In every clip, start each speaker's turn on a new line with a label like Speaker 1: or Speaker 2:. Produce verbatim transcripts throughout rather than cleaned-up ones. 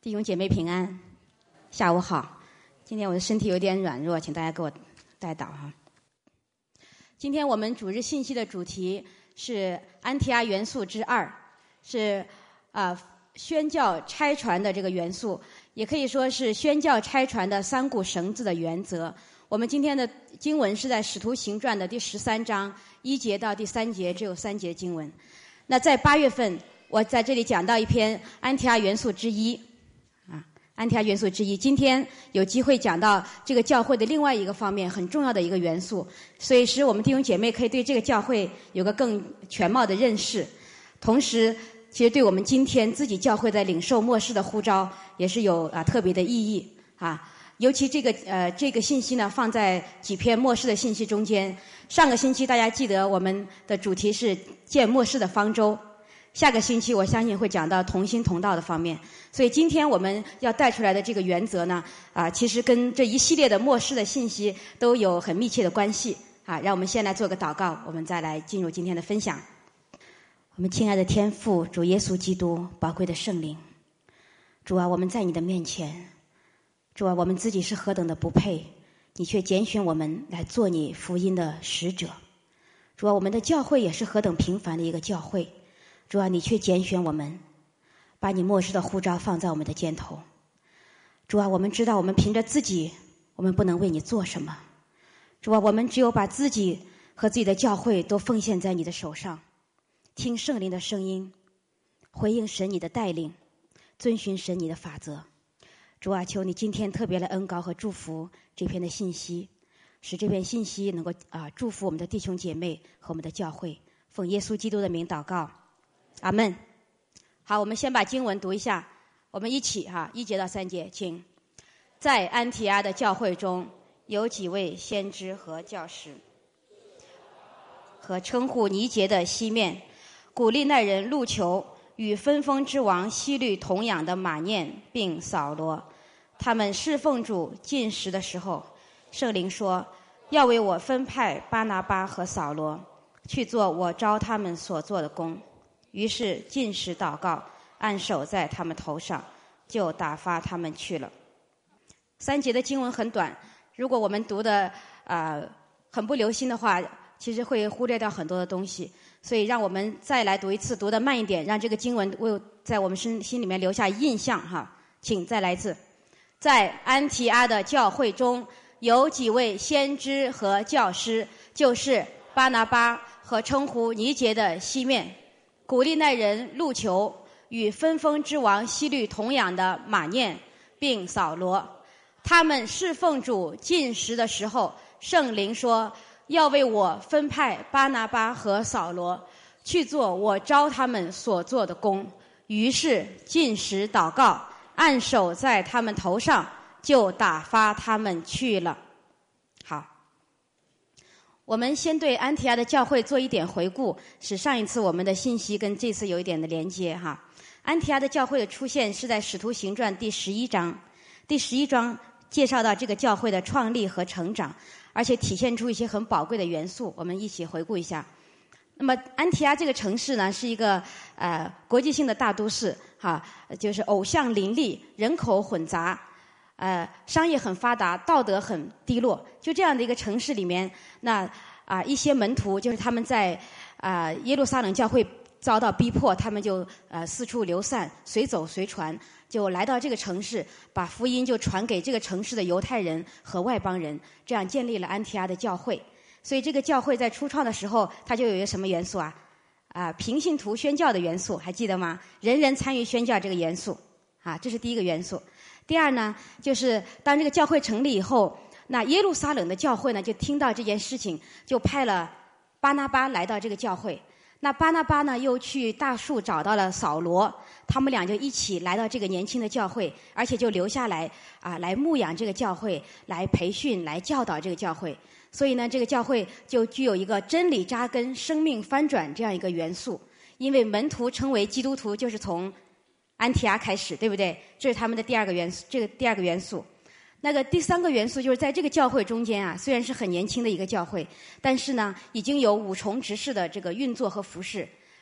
Speaker 1: 弟兄姐妹平安，下午好。今天我的身体有点软弱，请大家给我代祷哈。今天我们主日信息的主题是安提阿元素之二，是啊、呃、宣教差传的这个元素，也可以说是宣教差传的三股绳子的原则。我们今天的经文是在《使徒行传》的第十三章一节到第三节，只有三节经文。那在八月份，我在这里讲到一篇安提阿元素之一。安提阿元素之一，今天有机会讲到这个教会的另外一个方面，很重要的一个元素，所以使我们弟兄姐妹可以对这个教会有个更全貌的认识。同时，其实对我们今天自己教会在领受末世的呼召，也是有啊特别的意义啊。尤其这个呃这个信息呢，放在几篇末世的信息中间。上个星期大家记得我们的主题是建末世的方舟。下个星期我相信会讲到同心同道的方面，所以今天我们要带出来的这个原则呢，啊，其实跟这一系列的末世的信息都有很密切的关系啊。让我们先来做个祷告，我们再来进入今天的分享。我们亲爱的天父，主耶稣基督宝贵的圣灵，主啊，我们在你的面前，主啊，我们自己是何等的不配，你却拣选我们来做你福音的使者。主啊，我们的教会也是何等平凡的一个教会。主啊，你却拣选我们，把你末世的呼召放在我们的肩头。主啊，我们知道我们凭着自己，我们不能为你做什么。主啊，我们只有把自己和自己的教会都奉献在你的手上，听圣灵的声音，回应神你的带领，遵循神你的法则。主啊，求你今天特别来恩膏和祝福这篇的信息，使这篇信息能够啊祝福我们的弟兄姐妹和我们的教会。奉耶稣基督的名祷告。阿们。好，我们先把经文读一下，我们一起哈，一节到三节，请。在安提阿的教会中，有几位先知和教师，和称呼尼结的西面，古利奈人路求与分封之王希律同养的马念，并扫罗，他们侍奉主进食的时候，圣灵说，要为我分派巴拿巴和扫罗，去做我召他们所做的工。于是禁食祷告，按手在他们头上，就打发他们去了。三节的经文很短，如果我们读的呃很不留心的话，其实会忽略掉很多的东西。所以让我们再来读一次，读得慢一点，让这个经文为在我们心心里面留下印象哈。请再来一次。在安提阿的教会中，有几位先知和教师，就是巴拿巴和称呼尼结的西面，古利奈人路求与分封之王希律同养的马念，并扫罗，他们侍奉主进食的时候，圣灵说，要为我分派巴拿巴和扫罗，去做我召他们所做的工。于是进食祷告，按手在他们头上，就打发他们去了。好，我们先对安提阿的教会做一点回顾，使上一次我们的信息跟这次有一点的连接哈。安提阿的教会的出现是在《使徒行传》第十一章，第十一章介绍到这个教会的创立和成长，而且体现出一些很宝贵的元素，我们一起回顾一下。那么安提阿这个城市呢，是一个呃国际性的大都市哈，就是偶像林立，人口混杂。呃，商业很发达，道德很低落，就这样的一个城市里面，那啊、呃、一些门徒就是他们在啊、呃、耶路撒冷教会遭到逼迫，他们就呃四处流散，随走随传，就来到这个城市，把福音就传给这个城市的犹太人和外邦人，这样建立了安提阿的教会。所以这个教会在初创的时候，它就有一个什么元素啊？啊、呃，平信徒宣教的元素，还记得吗？人人参与宣教这个元素，啊，这是第一个元素。第二呢，就是当这个教会成立以后，那耶路撒冷的教会呢，就听到这件事情，就派了巴拿巴来到这个教会。那巴拿巴呢，又去大树找到了扫罗，他们俩就一起来到这个年轻的教会，而且就留下来啊，来牧养这个教会，来培训，来教导这个教会。所以呢，这个教会就具有一个真理扎根、生命翻转这样一个元素。因为门徒称为基督徒，就是从安提阿开始，对不对？这是他们的第二个元素，这个第二个元素。那个第三个元素就是在这个教会中间啊，虽然是很年轻的一个教会，但是呢，已经有五重执事的这个运作和服事。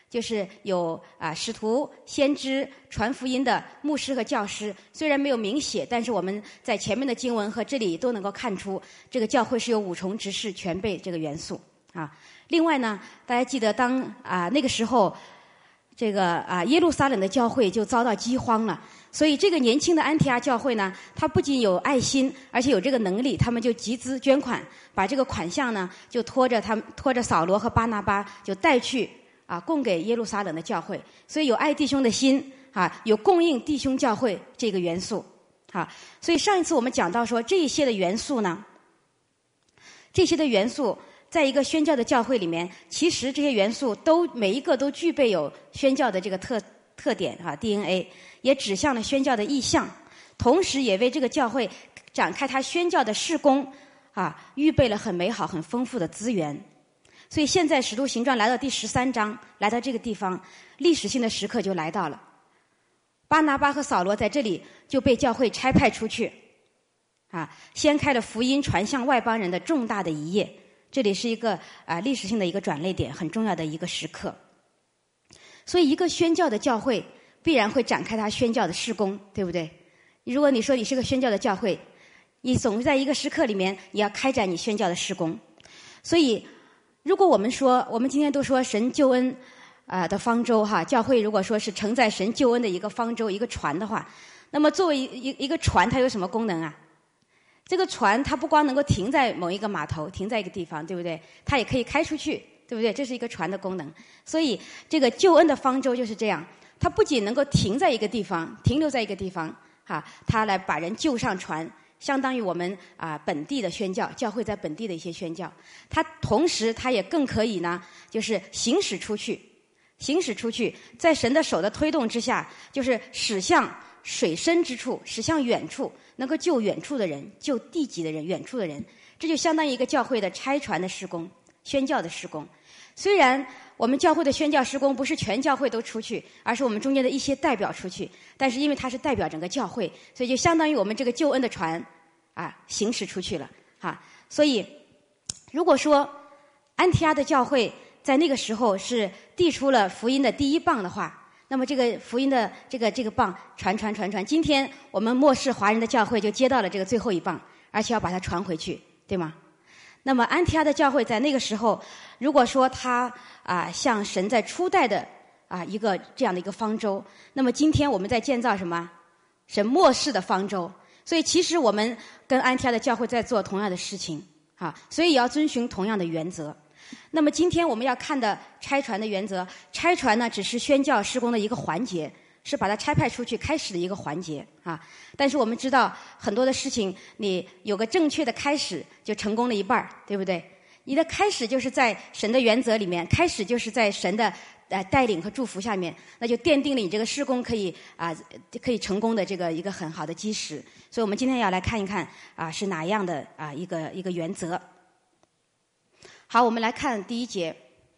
Speaker 1: 就是有啊使徒、先知、传福音的牧师和教师。虽然没有明写，但是我们在前面的经文和这里都能够看出，这个教会是有五重执事全备这个元素啊。另外呢，大家记得当啊那个时候，这个啊耶路撒冷的教会就遭到饥荒了，所以这个年轻的安提阿教会呢，他不仅有爱心，而且有这个能力，他们就集资捐款，把这个款项呢就拖着他们拖着扫罗和巴拿巴就带去啊供给耶路撒冷的教会。所以有爱弟兄的心啊，有供应弟兄教会这个元素啊。所以上一次我们讲到说，这一些的元素呢，这些的元素在一个宣教的教会里面，其实这些元素都每一个都具备有宣教的这个特特点啊 D N A， 也指向了宣教的意向，同时也为这个教会展开他宣教的事工啊预备了很美好很丰富的资源。所以现在使徒行传来到第十三章，来到这个地方，历史性的时刻就来到了。巴拿巴和扫罗在这里就被教会差派出去啊，掀开了福音传向外邦人的重大的一页。这里是一个啊历史性的一个转捩点，很重要的一个时刻。所以一个宣教的教会必然会展开他宣教的事工，对不对？如果你说你是个宣教的教会，你总在一个时刻里面你要开展你宣教的事工。所以如果我们说，我们今天都说神救恩啊、呃、的方舟哈，教会如果说是承载神救恩的一个方舟一个船的话，那么作为一一一个船，它有什么功能啊？这个船它不光能够停在某一个码头，停在一个地方，对不对？它也可以开出去，对不对？这是一个船的功能。所以这个救恩的方舟就是这样，它不仅能够停在一个地方，停留在一个地方哈，它来把人救上船，相当于我们啊本地的宣教，教会在本地的一些宣教。它同时它也更可以呢，就是行使出去，行使出去，在神的手的推动之下，就是驶向水深之处，驶向远处，能够救远处的人，救地级的人，远处的人。这就相当于一个教会的差传的事工，宣教的事工。虽然我们教会的宣教事工不是全教会都出去，而是我们中间的一些代表出去，但是因为它是代表整个教会，所以就相当于我们这个救恩的船啊行驶出去了啊。所以如果说安提阿的教会在那个时候是递出了福音的第一棒的话，那么这个福音的这个这个棒传传传传，今天我们末世华人的教会就接到了这个最后一棒，而且要把它传回去，对吗？那么安提阿的教会在那个时候，如果说他啊像神在初代的啊一个这样的一个方舟，那么今天我们在建造什么？神末世的方舟。所以其实我们跟安提阿的教会在做同样的事情啊，所以也要遵循同样的原则。那么今天我们要看的差传的原则，差传呢只是宣教事工的一个环节，是把它差派出去开始的一个环节啊。但是我们知道很多的事情，你有个正确的开始，就成功了一半，对不对？你的开始就是在神的原则里面，开始就是在神的呃带领和祝福下面，那就奠定了你这个事工可以啊、呃、可以成功的这个一个很好的基石。所以我们今天要来看一看啊是哪样的啊一个一个原则。好，我们来看第一节。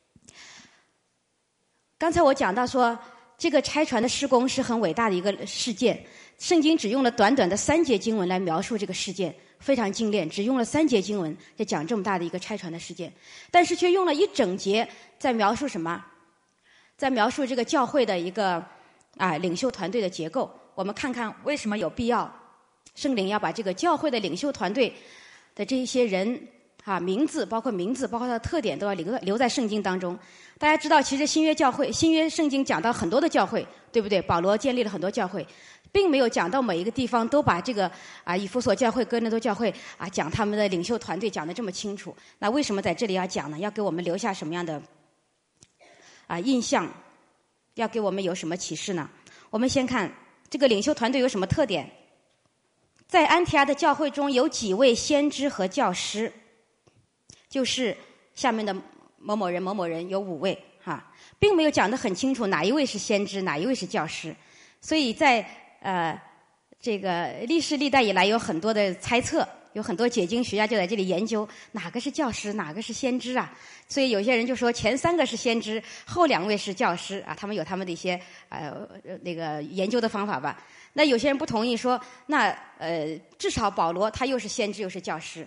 Speaker 1: 刚才我讲到说，这个差传的事工是很伟大的一个事件。圣经只用了短短的三节经文来描述这个事件，非常精炼，只用了三节经文在讲这么大的一个差传的事件，但是却用了一整节在描述什么？在描述这个教会的一个啊领袖团队的结构。我们看看为什么有必要，圣灵要把这个教会的领袖团队的这一些人啊名字，包括名字，包括它的特点，都要留留在圣经当中。大家知道，其实新约教会、新约圣经讲到很多的教会，对不对？保罗建立了很多教会，并没有讲到每一个地方都把这个啊以弗所教会、哥林多教会啊讲他们的领袖团队讲得这么清楚。那为什么在这里要讲呢？要给我们留下什么样的啊印象？要给我们有什么启示呢？我们先看这个领袖团队有什么特点。在安提阿的教会中有几位先知和教师，就是下面的某某人某某人有五位哈，并没有讲得很清楚哪一位是先知，哪一位是教师。所以在呃这个历世历代以来有很多的猜测，有很多解经学家就在这里研究哪个是教师，哪个是先知啊。所以有些人就说前三个是先知，后两位是教师啊，他们有他们的一些呃那个研究的方法吧。那有些人不同意说，那呃至少保罗他又是先知又是教师，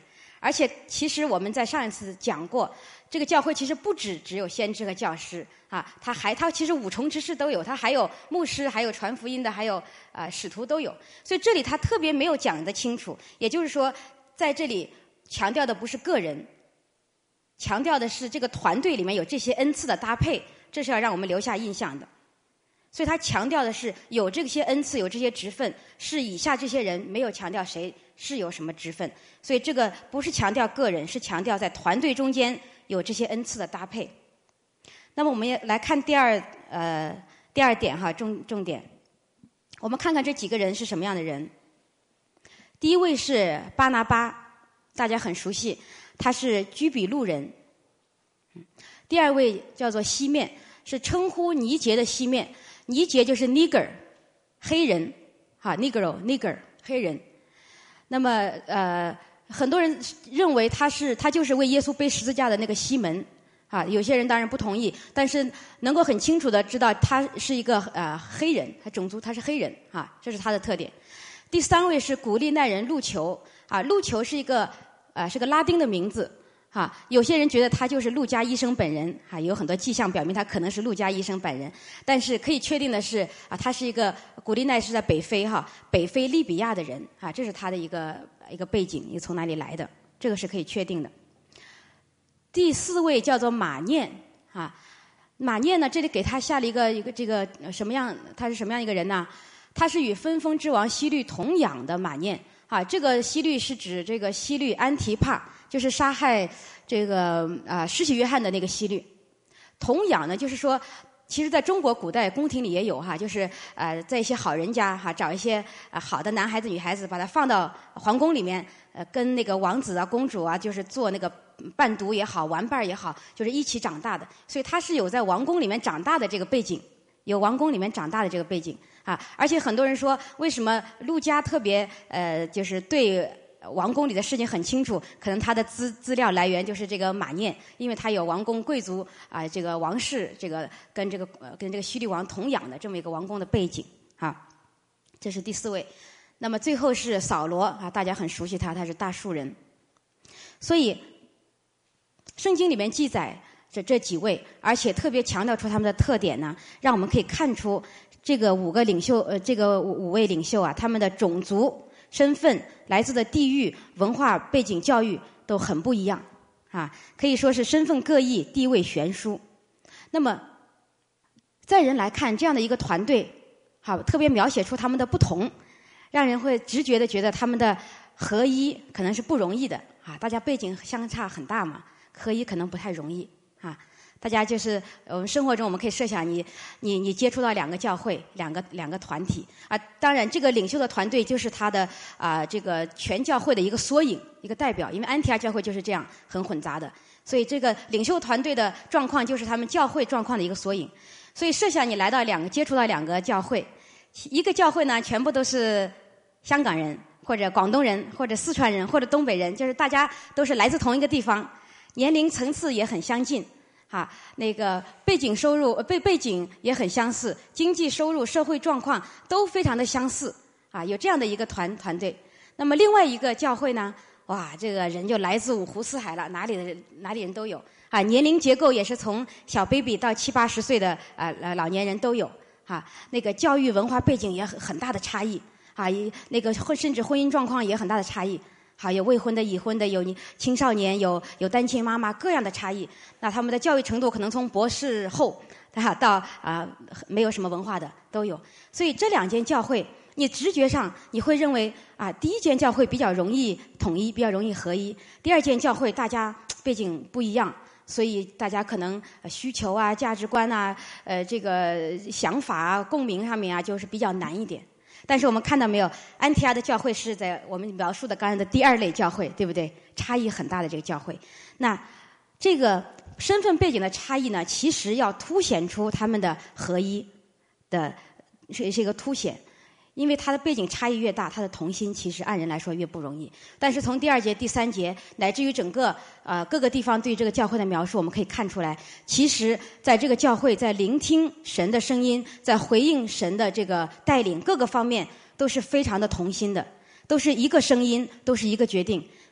Speaker 1: 而且其实我们在上一次讲过，这个教会其实不止只有先知和教师啊，他还他其实五重职事都有，他还有牧师，还有传福音的，还有啊、呃、使徒都有。所以这里他特别没有讲得清楚，也就是说在这里强调的不是个人，强调的是这个团队里面有这些恩赐的搭配，这是要让我们留下印象的。所以他强调的是有这些恩赐，有这些职分，是以下这些人，没有强调谁是有什么职分。所以这个不是强调个人，是强调在团队中间有这些恩赐的搭配。那么我们也来看第二呃第二点哈，重重点，我们看看这几个人是什么样的人。第一位是巴拿巴，大家很熟悉，他是居比路人。第二位叫做西面，是称呼尼结的西面。尼结就是 nigger 黑人哈 negro nigger 黑人。那么呃很多人认为他是他就是为耶稣背十字架的那个西门啊，有些人当然不同意，但是能够很清楚的知道他是一个呃黑人，他种族他是黑人啊，这是他的特点。第三位是古利奈人路求啊，路求是一个呃是个拉丁的名字。啊，有些人觉得他就是路加医生本人，啊，有很多迹象表明他可能是路加医生本人。但是可以确定的是，啊，他是一个古利奈是在北非哈，北非利比亚的人，啊，这是他的一个一个背景，又从哪里来的，这个是可以确定的。第四位叫做马念，啊，马念呢，这里给他下了一个一个这个什么样？他是什么样一个人呢？他是与分封之王希律同养的马念，啊，这个希律是指这个希律安提帕。就是杀害这个啊施洗约翰的那个希律。童养呢，就是说，其实在中国古代宫廷里也有哈，就是呃在一些好人家哈找一些啊好的男孩子女孩子，把他放到皇宫里面，呃跟那个王子啊公主啊，就是做那个伴读也好，玩伴也好，就是一起长大的。所以他是有在王宫里面长大的这个背景，有王宫里面长大的这个背景啊。而且很多人说，为什么陆家特别呃就是对王宫里的事情很清楚，可能他的资资料来源就是这个马念，因为他有王宫贵族啊、呃，这个王室，这个跟这个呃跟这个希律王同养的这么一个王宫的背景啊。这是第四位。那么最后是扫罗啊，大家很熟悉他，他是大树人。所以圣经里面记载这这几位，而且特别强调出他们的特点呢，让我们可以看出这个五个领袖呃这个五五位领袖啊，他们的种族、身份、来自的地域、文化背景、教育都很不一样啊，可以说是身份各异，地位悬殊。那么在人来看，这样的一个团队，好，特别描写出他们的不同，让人会直觉的觉得他们的合一可能是不容易的啊。大家背景相差很大嘛，合一可能不太容易啊。大家就是我们生活中我们可以设想你你你接触到两个教会两个两个团体啊，当然这个领袖的团队就是他的啊这个全教会的一个缩影一个代表，因为安提阿教会就是这样很混杂的，所以这个领袖团队的状况就是他们教会状况的一个缩影。所以设想你来到两个接触到两个教会，一个教会呢全部都是香港人或者广东人或者四川人或者东北人，就是大家都是来自同一个地方，年龄层次也很相近啊，那个背景收入背背景也很相似，经济收入社会状况都非常的相似啊，有这样的一个团团队。那么另外一个教会呢，哇，这个人就来自五湖四海了，哪里的人哪里人都有啊，年龄结构也是从小 baby 到七八十岁的啊老年人都有啊，那个教育文化背景也很很大的差异啊，那个甚至婚姻状况也很大的差异。好，有未婚的、已婚的，有青少年，有有单亲妈妈，各样的差异。那他们的教育程度可能从博士后啊到啊没有什么文化的都有。所以这两间教会，你直觉上你会认为啊，第一间教会比较容易统一，比较容易合一；第二间教会大家背景不一样，所以大家可能需求啊、价值观啊、呃这个想法啊、共鸣上面啊，就是比较难一点。但是我们看到没有，安提阿的教会是在我们描述的刚才的第二类教会，对不对？差异很大的这个教会。那这个身份背景的差异呢，其实要凸显出他们的合一的是是一个凸显。因为他的背景差异越大，他的同心其实按人来说越不容易。但是从第二节、第三节，乃至于整个呃各个地方对这个教会的描述，我们可以看出来，其实在这个教会在聆听神的声音，在回应神的这个带领各个方面，都是非常的同心的，都是一个声音，都是一个决定。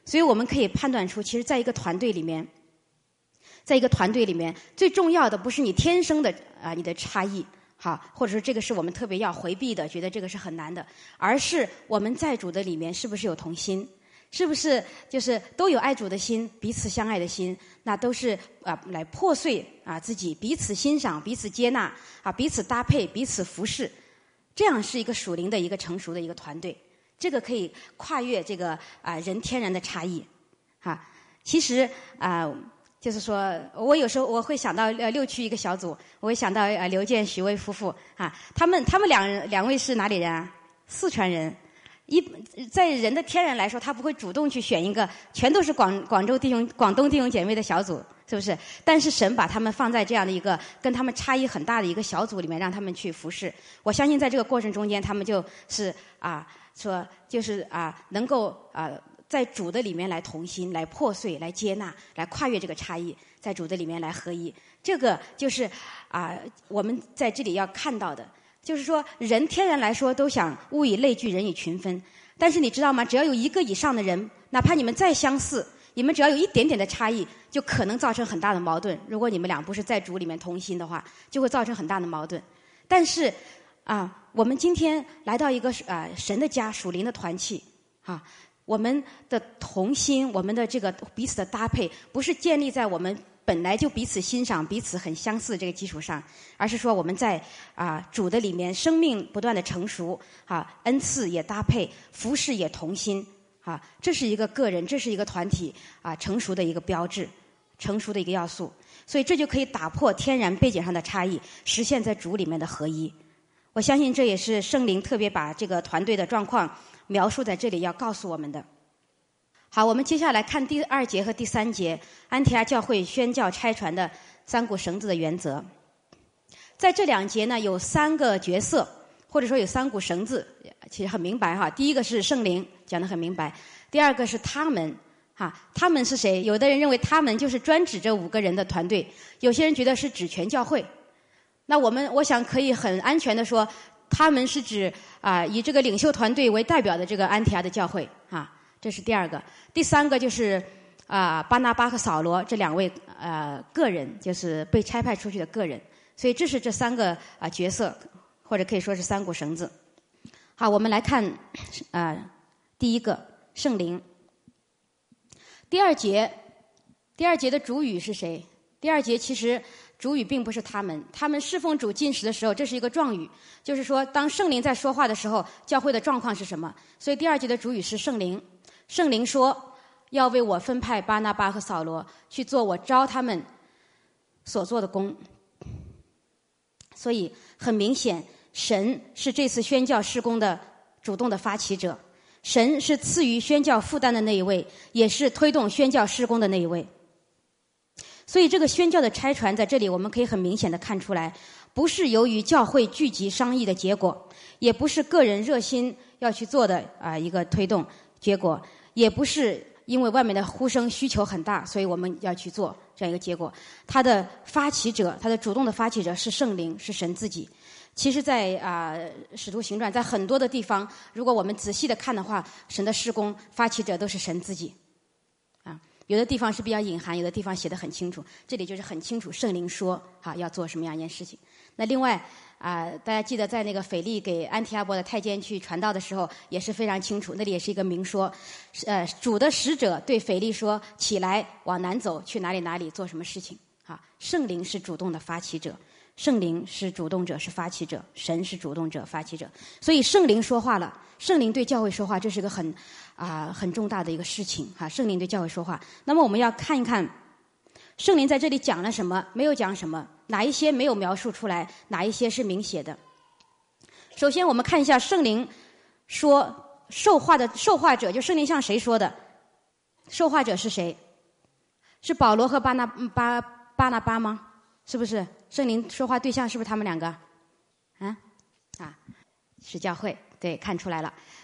Speaker 1: 所以我们可以判断出，其实在一个团队里面，在一个团队里面，最重要的不是你天生的啊、呃、你的差异，好，或者说这个是我们特别要回避的，觉得这个是很难的，而是我们在主的里面是不是有同心，是不是就是都有爱主的心，彼此相爱的心，那都是啊、呃、来破碎啊自己，彼此欣赏，彼此接纳啊，彼此搭配，彼此服侍，这样是一个属灵的一个成熟的一个团队。这个可以跨越这个啊、呃、人天然的差异，哈。其实啊、呃，就是说我有时候我会想到呃六区一个小组，我会想到呃刘健、许巍夫妇啊，他们他们两人两位是哪里人啊？四川人。一在人的天然来说，他不会主动去选一个全都是广广州弟兄、广东弟兄姐妹的小组，是不是？但是神把他们放在这样的一个跟他们差异很大的一个小组里面，让他们去服侍。我相信在这个过程中间，他们就是啊。说就是啊，能够啊，在主的里面来同心，来破碎，来接纳，来跨越这个差异，在主的里面来合一。这个就是啊，我们在这里要看到的，就是说人天然来说都想物以类聚，人以群分。但是你知道吗？只要有一个以上的人，哪怕你们再相似，你们只要有一点点的差异，就可能造成很大的矛盾。如果你们俩不是在主里面同心的话，就会造成很大的矛盾。但是啊。我们今天来到一个啊、呃、神的家，属灵的团契，啊，我们的同心，我们的这个彼此的搭配，不是建立在我们本来就彼此欣赏、彼此很相似这个基础上，而是说我们在啊、呃、主的里面，生命不断的成熟，啊，恩赐也搭配，服侍也同心，啊，这是一个个人，这是一个团体啊成熟的一个标志，成熟的一个要素，所以这就可以打破天然背景上的差异，实现在主里面的合一。我相信这也是圣灵特别把这个团队的状况描述在这里要告诉我们的。好，我们接下来看第二节和第三节，安提阿教会宣教差传的三股绳子的原则。在这两节呢，有三个角色，或者说有三股绳子，其实很明白哈。第一个是圣灵，讲得很明白；第二个是他们，哈，他们是谁？有的人认为他们就是专指这五个人的团队，有些人觉得是指全教会。那我们我想可以很安全的说，他们是指啊、呃、以这个领袖团队为代表的这个安提阿的教会啊，这是第二个。第三个就是啊、呃、巴拿巴和扫罗这两位呃个人，就是被差派出去的个人。所以这是这三个啊、呃、角色，或者可以说是三股绳子。好，我们来看啊、呃、第一个圣灵。第二节，第二节的主语是谁？第二节其实主语并不是他们，他们侍奉主进食的时候，这是一个状语，就是说当圣灵在说话的时候，教会的状况是什么？所以第二节的主语是圣灵。圣灵说要为我分派巴拿巴和扫罗去做我召他们所做的工。所以很明显，神是这次宣教事工的主动的发起者，神是赐予宣教负担的那一位，也是推动宣教事工的那一位。所以这个宣教的差传在这里我们可以很明显的看出来，不是由于教会聚集商议的结果，也不是个人热心要去做的啊、呃、一个推动结果，也不是因为外面的呼声需求很大，所以我们要去做这样一个结果。他的发起者，他的主动的发起者是圣灵，是神自己。其实在啊、呃、使徒行传在很多的地方，如果我们仔细的看的话，神的事工发起者都是神自己。有的地方是比较隐含，有的地方写得很清楚，这里就是很清楚圣灵说啊要做什么样一件事情。那另外啊、呃，大家记得在那个腓力给安提阿伯的太监去传道的时候也是非常清楚，那里也是一个明说，呃，主的使者对腓力说起来往南走，去哪里哪里做什么事情啊。圣灵是主动的发起者，圣灵是主动者，是发起者，神是主动者发起者。所以圣灵说话了，圣灵对教会说话，这是个很啊、呃、很重大的一个事情哈、啊。圣灵对教会说话，那么我们要看一看圣灵在这里讲了什么，没有讲什么，哪一些没有描述出来，哪一些是明写的。首先我们看一下圣灵说受话的受话者，就圣灵向谁说的？受话者是谁？是保罗和巴拿巴巴拿巴吗？是不是？圣灵说话对象是不是他们两个？啊啊，是教会，对，看出来了。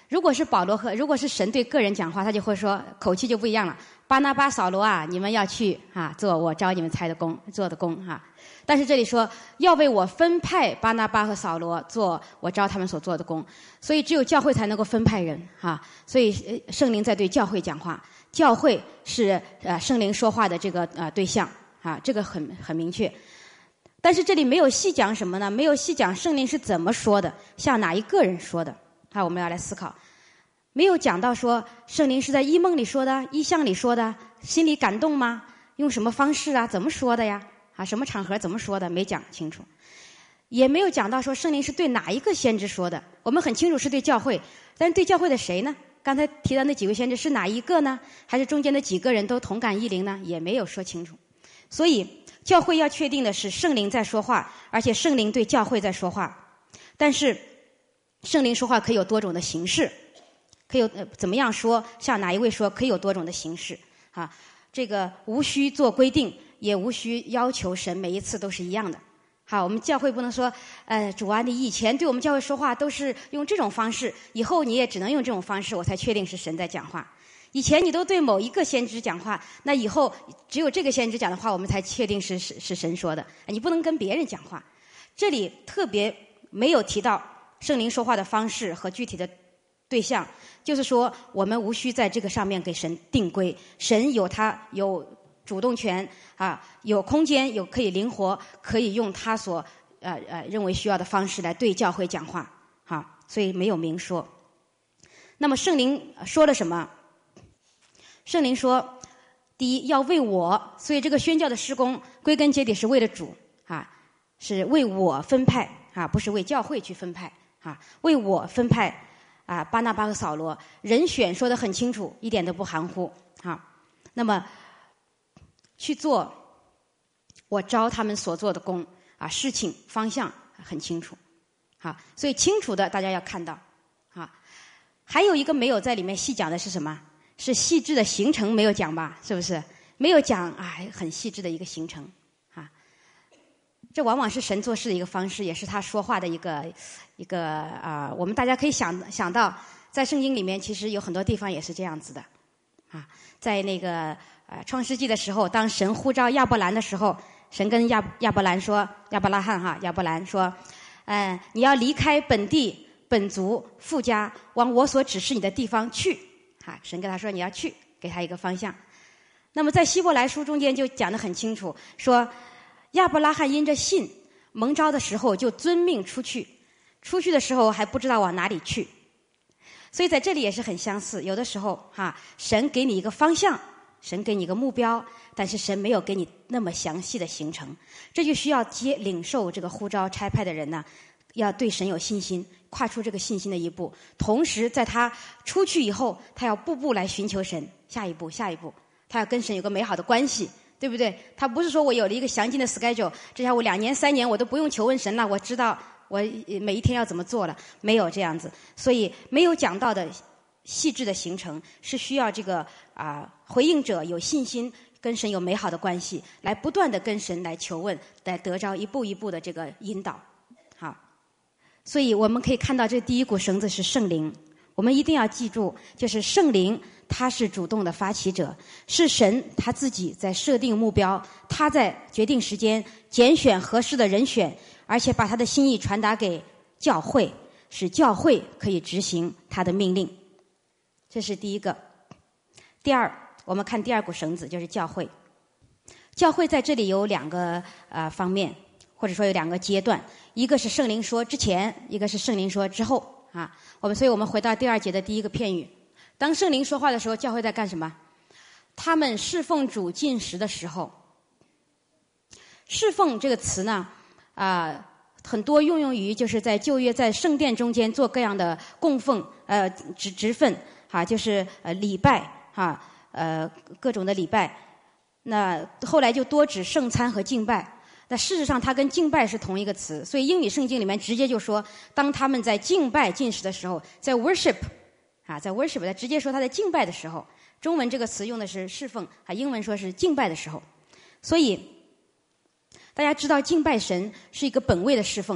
Speaker 1: 如果是保罗和如果是神对个人讲话，他就会说口气就不一样了。巴拿巴、扫罗啊，你们要去啊，做我招你们差的工做的工哈、啊。但是这里说要为我分派巴拿巴和扫罗做我招他们所做的工，所以只有教会才能够分派人哈、啊。所以圣灵在对教会讲话，教会是呃圣灵说话的这个呃对象啊，这个很很明确。但是这里没有细讲什么呢？没有细讲圣灵是怎么说的，向哪一个人说的。好，我们要来思考。没有讲到说圣灵是在异梦里说的，异象里说的，心里感动吗？用什么方式啊？怎么说的呀？啊，什么场合怎么说的？没讲清楚。也没有讲到说圣灵是对哪一个先知说的。我们很清楚是对教会，但是对教会的谁呢？刚才提到那几位先知是哪一个呢？还是中间的几个人都同感异灵呢？也没有说清楚。所以教会要确定的是圣灵在说话，而且圣灵对教会在说话。但是圣灵说话可以有多种的形式，可以有、呃、怎么样说？像哪一位说可以有多种的形式啊？这个无需做规定，也无需要求神每一次都是一样的。好，我们教会不能说，呃，主啊，你以前对我们教会说话都是用这种方式，以后你也只能用这种方式，我才确定是神在讲话。以前你都对某一个先知讲话，那以后只有这个先知讲的话，我们才确定是是是神说的。你不能跟别人讲话。这里特别没有提到圣灵说话的方式和具体的对象，就是说我们无需在这个上面给神定规，神有他有主动权啊，有空间，有可以灵活，可以用他所呃呃认为需要的方式来对教会讲话啊，所以没有明说。那么圣灵说了什么？圣灵说，第一要为我，所以这个宣教的事工归根结底是为了主啊，是为我分派啊，不是为教会去分派啊，为我分派啊，巴拿巴和扫罗人选说得很清楚，一点都不含糊啊。那么去做我招他们所做的工啊，事情方向很清楚啊，所以清楚的大家要看到啊。还有一个没有在里面细讲的是什么？是细致的行程没有讲吧？是不是没有讲啊？很细致的一个行程啊，这往往是神做事的一个方式，也是他说话的一个一个啊、呃。我们大家可以想想到，在圣经里面其实有很多地方也是这样子的啊。在那个呃创世纪的时候，当神呼召亚伯兰的时候，神跟亚亚伯兰说，亚伯拉罕哈，亚伯兰说，呃，你要离开本地本族父家，往我所指示你的地方去。啊，神跟他说你要去，给他一个方向。那么在希伯来书中间就讲得很清楚，说亚伯拉罕因着信蒙召的时候就遵命出去，出去的时候还不知道往哪里去。所以在这里也是很相似，有的时候哈、啊，神给你一个方向，神给你一个目标，但是神没有给你那么详细的行程，这就需要接领受这个呼召差派的人呢，要对神有信心，跨出这个信心的一步，同时在他出去以后，他要步步来寻求神，下一步下一步，他要跟神有个美好的关系，对不对？他不是说我有了一个详尽的 schedule， 这下我两年三年我都不用求问神了，我知道我每一天要怎么做了，没有这样子。所以没有讲到的细致的行程是需要这个啊、呃、回应者有信心，跟神有美好的关系，来不断的跟神来求问，来得着一步一步的这个引导。好，所以我们可以看到这第一股绳子是圣灵，我们一定要记住，就是圣灵他是主动的发起者，是神他自己在设定目标，他在决定时间，拣选合适的人选，而且把他的心意传达给教会，使教会可以执行他的命令。这是第一个。第二，我们看第二股绳子，就是教会。教会在这里有两个呃方面，或者说有两个阶段，一个是圣灵说之前，一个是圣灵说之后啊。我们所以我们回到第二节的第一个片语，当圣灵说话的时候，教会在干什么？他们侍奉主进食的时候。侍奉这个词呢啊、呃、很多运用于就是在旧约在圣殿中间做各样的供奉呃职职分啊，就是呃礼拜啊呃各种的礼拜，那后来就多指圣餐和敬拜。那事实上它跟敬拜是同一个词，所以英语圣经里面直接就说，当他们在敬拜进食的时候，在 worship 啊，在 worship 他直接说他在敬拜的时候，中文这个词用的是侍奉啊，英文说是敬拜的时候。所以大家知道敬拜神是一个本位的侍奉，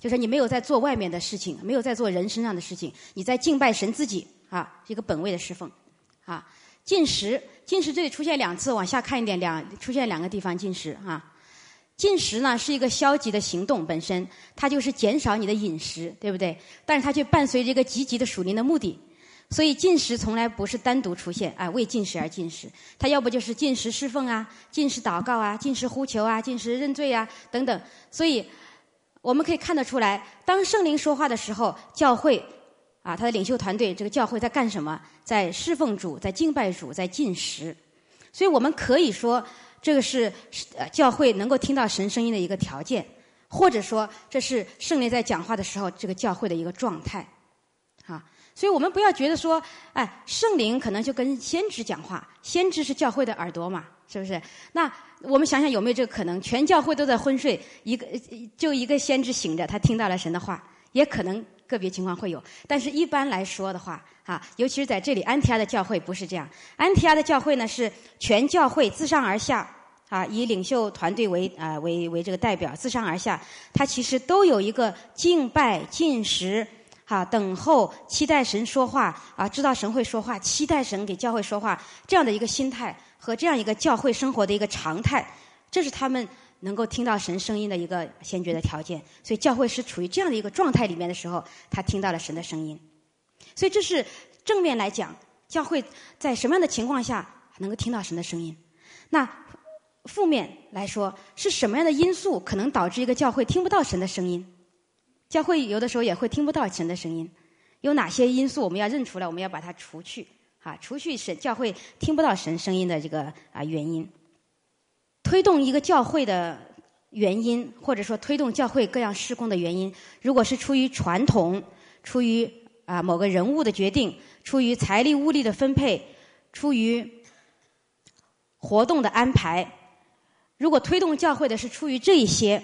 Speaker 1: 就是你没有在做外面的事情，没有在做人身上的事情，你在敬拜神自己啊，一个本位的侍奉啊。进食，进食这里出现两次，往下看一点，两出现两个地方进食啊。进食呢是一个消极的行动本身，它就是减少你的饮食，对不对？但是它却伴随着一个积极的属灵的目的。所以进食从来不是单独出现啊，为进食而进食，它要不就是进食侍奉啊，进食祷告啊，进食呼求啊，进食认罪啊等等。所以我们可以看得出来，当圣灵说话的时候，教会啊，他的领袖团队这个教会在干什么？在侍奉主，在敬拜主，在进食。所以我们可以说这个是呃教会能够听到神声音的一个条件，或者说这是圣灵在讲话的时候这个教会的一个状态啊。所以我们不要觉得说，哎，圣灵可能就跟先知讲话，先知是教会的耳朵嘛，是不是？那我们想想有没有这个可能？全教会都在昏睡，一个就一个先知醒着，他听到了神的话，也可能个别情况会有。但是一般来说的话，啊，尤其是在这里，安提阿的教会不是这样。安提阿的教会呢是全教会自上而下，啊，以领袖团队为啊、呃、为为这个代表，自上而下，他其实都有一个敬拜、进食。哈、啊，等候、期待神说话啊，知道神会说话，期待神给教会说话，这样的一个心态和这样一个教会生活的一个常态，这是他们能够听到神声音的一个先决的条件。所以教会是处于这样的一个状态里面的时候，他听到了神的声音。所以这是正面来讲，教会在什么样的情况下能够听到神的声音？那负面来说，是什么样的因素可能导致一个教会听不到神的声音？教会有的时候也会听不到神的声音，有哪些因素我们要认出来，我们要把它除去啊，除去神教会听不到神声音的这个啊原因。推动一个教会的原因，或者说推动教会各样事工的原因，如果是出于传统，出于啊某个人物的决定，出于财力物力的分配，出于活动的安排，如果推动教会的是出于这一些，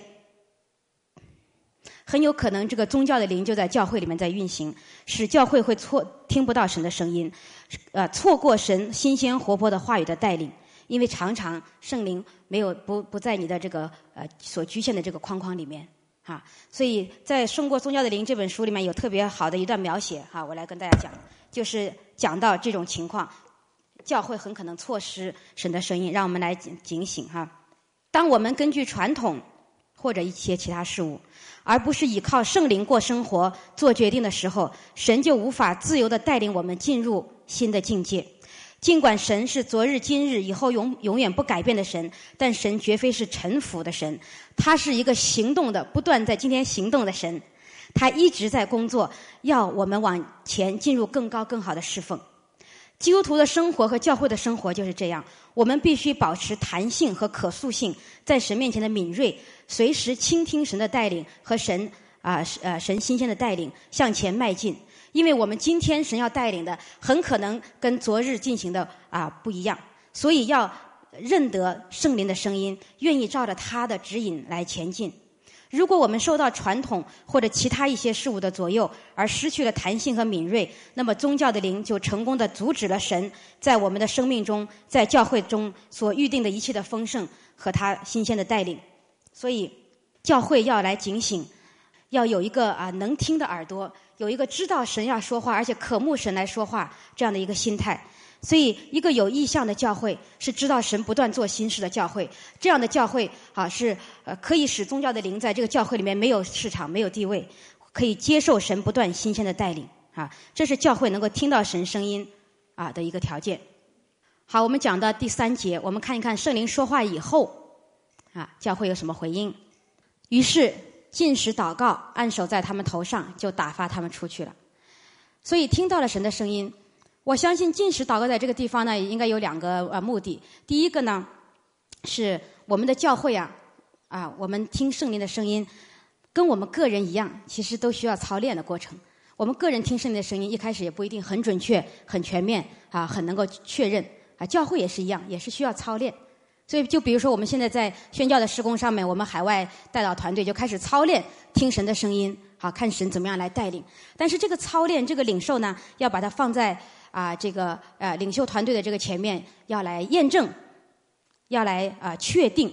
Speaker 1: 很有可能这个宗教的灵就在教会里面在运行，使教会会错听不到神的声音，呃，错过神新鲜活泼的话语的带领，因为常常圣灵没有不不在你的这个呃所局限的这个框框里面哈，所以在《胜过宗教的灵》这本书里面有特别好的一段描写哈，我来跟大家讲，就是讲到这种情况，教会很可能错失神的声音，让我们来警警醒哈。当我们根据传统或者一些其他事物，而不是依靠圣灵过生活、做决定的时候，神就无法自由地带领我们进入新的境界。尽管神是昨日、今日、以后永永远不改变的神，但神绝非是臣服的神，他是一个行动的、不断在今天行动的神，他一直在工作，要我们往前进入更高、更好的侍奉。基督徒的生活和教会的生活就是这样，我们必须保持弹性和可塑性，在神面前的敏锐，随时倾听神的带领和神啊呃神新鲜的带领向前迈进。因为我们今天神要带领的很可能跟昨日进行的啊不一样，所以要认得圣灵的声音，愿意照着他的指引来前进。如果我们受到传统或者其他一些事物的左右，而失去了弹性和敏锐，那么宗教的灵就成功地阻止了神在我们的生命中，在教会中所预定的一切的丰盛和他新鲜的带领。所以教会要来警醒，要有一个啊能听的耳朵，有一个知道神要说话而且渴慕神来说话这样的一个心态。所以一个有意向的教会是知道神不断做新事的教会，这样的教会啊是呃可以使宗教的灵在这个教会里面没有市场、没有地位，可以接受神不断新鲜的带领啊，这是教会能够听到神声音啊的一个条件。好，我们讲到第三节，我们看一看圣灵说话以后啊教会有什么回应。于是禁食祷告，按手在他们头上，就打发他们出去了。所以听到了神的声音，我相信禁食祷告在这个地方呢，应该有两个呃目的。第一个呢，是我们的教会啊，啊，我们听圣灵的声音，跟我们个人一样，其实都需要操练的过程。我们个人听圣灵的声音，一开始也不一定很准确、很全面啊，很能够确认啊。教会也是一样，也是需要操练。所以，就比如说我们现在在宣教的事工上面，我们海外代祷团队就开始操练听神的声音，好看神怎么样来带领。但是这个操练、这个领受呢，要把它放在啊，这个呃领袖团队的这个前面，要来验证，要来啊确定。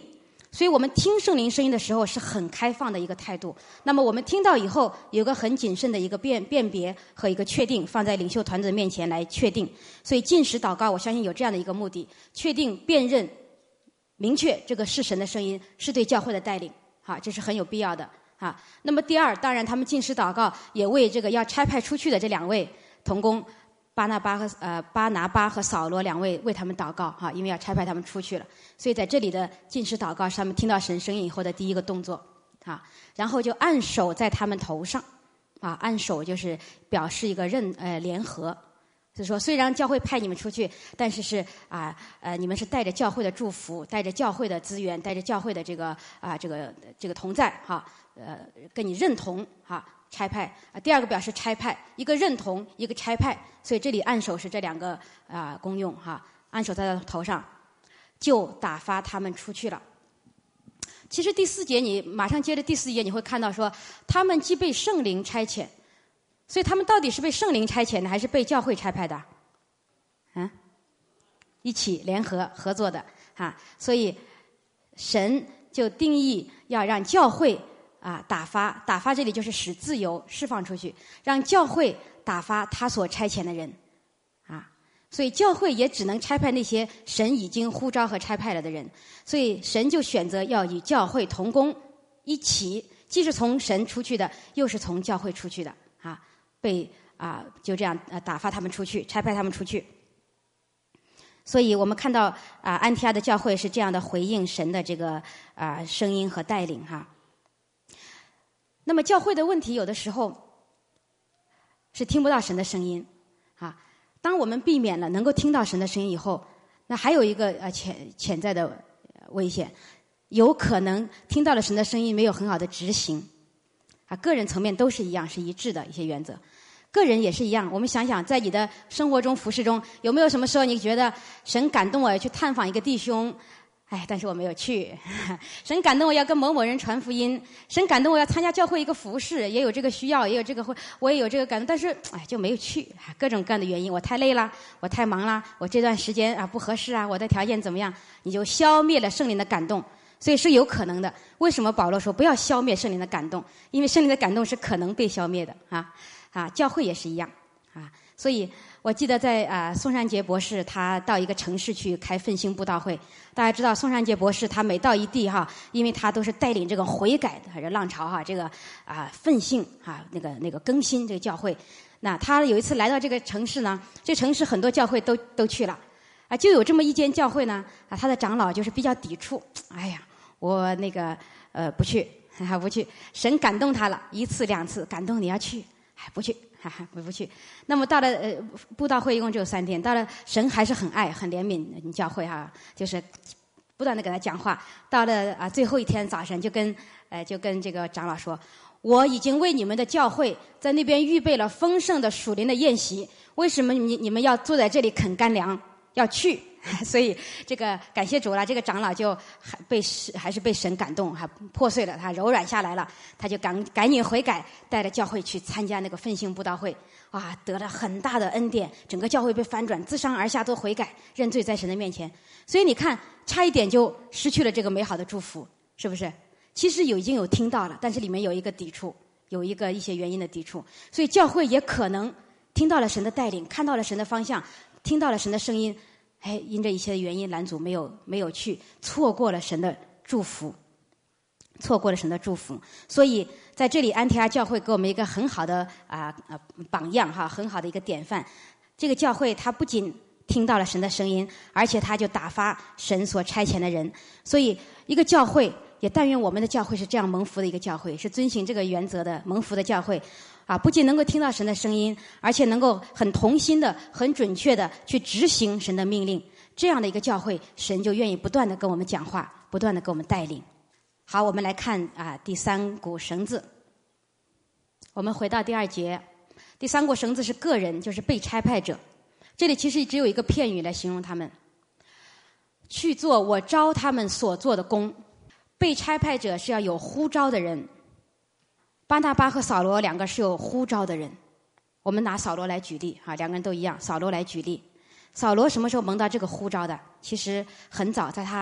Speaker 1: 所以我们听圣灵声音的时候是很开放的一个态度。那么我们听到以后，有个很谨慎的一个辨辨别和一个确定，放在领袖团队面前来确定。所以禁食祷告，我相信有这样的一个目的：确定、辨认、明确这个是神的声音，是对教会的带领。好，这是很有必要的。啊，那么第二，当然他们禁食祷告也为这个要差派出去的这两位同工巴拿巴和呃巴拿巴和扫罗两位为他们祷告哈，因为要差派他们出去了，所以在这里的禁食祷告是他们听到神声音以后的第一个动作啊，然后就按手在他们头上啊，按手就是表示一个认呃联合，就是说虽然教会派你们出去，但是是啊呃你们是带着教会的祝福，带着教会的资源，带着教会的这个啊这个这个同在哈，呃跟你认同哈。差派啊，第二个表示差派，一个认同，一个差派，所以这里按手是这两个啊、呃、功用哈，按手在他头上，就打发他们出去了。其实第四节你马上接着第四节你会看到说，他们既被圣灵差遣，所以他们到底是被圣灵差遣的，还是被教会差派的？嗯，一起联合合作的哈，所以神就定义要让教会。啊，打发打发这里就是使自由释放出去，让教会打发他所差遣的人，啊，所以教会也只能差派那些神已经呼召和差派了的人，所以神就选择要与教会同工一起，既是从神出去的，又是从教会出去的，啊，被啊就这样啊打发他们出去，差派他们出去。所以我们看到啊，安提阿的教会是这样的回应神的这个啊声音和带领哈。那么教会的问题有的时候是听不到神的声音啊。当我们避免了能够听到神的声音以后，那还有一个呃潜潜在的危险，有可能听到了神的声音没有很好的执行啊。个人层面都是一样，是一致的一些原则。个人也是一样，我们想想，在你的生活中、服事中，有没有什么时候你觉得神感动我要去探访一个弟兄？哎，但是我没有去。神感动我要跟某某人传福音，神感动我要参加教会一个服事，也有这个需要，也有这个会，我也有这个感动，但是哎就没有去，各种各样的原因，我太累了，我太忙了，我这段时间啊不合适啊，我的条件怎么样，你就消灭了圣灵的感动，所以是有可能的。为什么保罗说不要消灭圣灵的感动？因为圣灵的感动是可能被消灭的啊啊，教会也是一样啊，所以。我记得在啊、呃、宋善杰博士他到一个城市去开奋兴布道会，大家知道宋善杰博士他每到一地哈，因为他都是带领这个悔改的还是浪潮哈，这个啊、呃、奋兴哈那个那个更新这个教会。那他有一次来到这个城市呢，这城市很多教会都都去了啊，就有这么一间教会呢啊，他的长老就是比较抵触，哎呀，我那个呃不去还不去，神感动他了一次两次，感动你要去，还不去。哈哈，回不去。那么到了呃布道会一共只有三天，到了神还是很爱很怜悯你教会哈，就是不断的给他讲话。到了啊最后一天早晨，就跟呃就跟这个长老说，我已经为你们的教会在那边预备了丰盛的属灵的宴席，为什么你你们要坐在这里啃干粮？要去。所以这个感谢主了，这个长老就还被还是被神感动，还破碎了，他柔软下来了，他就赶赶紧悔改，带着教会去参加那个奋兴布道会，啊，得了很大的恩典，整个教会被翻转，自上而下都悔改认罪在神的面前。所以你看，差一点就失去了这个美好的祝福，是不是？其实有已经有听到了，但是里面有一个抵触，有一个一些原因的抵触，所以教会也可能听到了神的带领，看到了神的方向，听到了神的声音。哎，因着一些原因，拦阻没有没有去，错过了神的祝福，错过了神的祝福。所以在这里，安提阿教会给我们一个很好的啊啊榜样哈，很好的一个典范。这个教会它不仅听到了神的声音，而且它就打发神所差遣的人。所以一个教会，也但愿我们的教会是这样蒙福的一个教会，是遵循这个原则的蒙福的教会。啊，不仅能够听到神的声音，而且能够很同心的、很准确的去执行神的命令。这样的一个教会，神就愿意不断的跟我们讲话，不断的给我们带领。好，我们来看啊第三股绳子。我们回到第二节，第三股绳子是个人，就是被差派者。这里其实只有一个片语来形容他们，去做我招他们所做的工。被差派者是要有呼召的人。巴拿巴和扫罗两个是有呼召的人，我们拿扫罗来举例啊，两个人都一样。扫罗来举例，扫罗什么时候蒙到这个呼召的？其实很早，在他啊、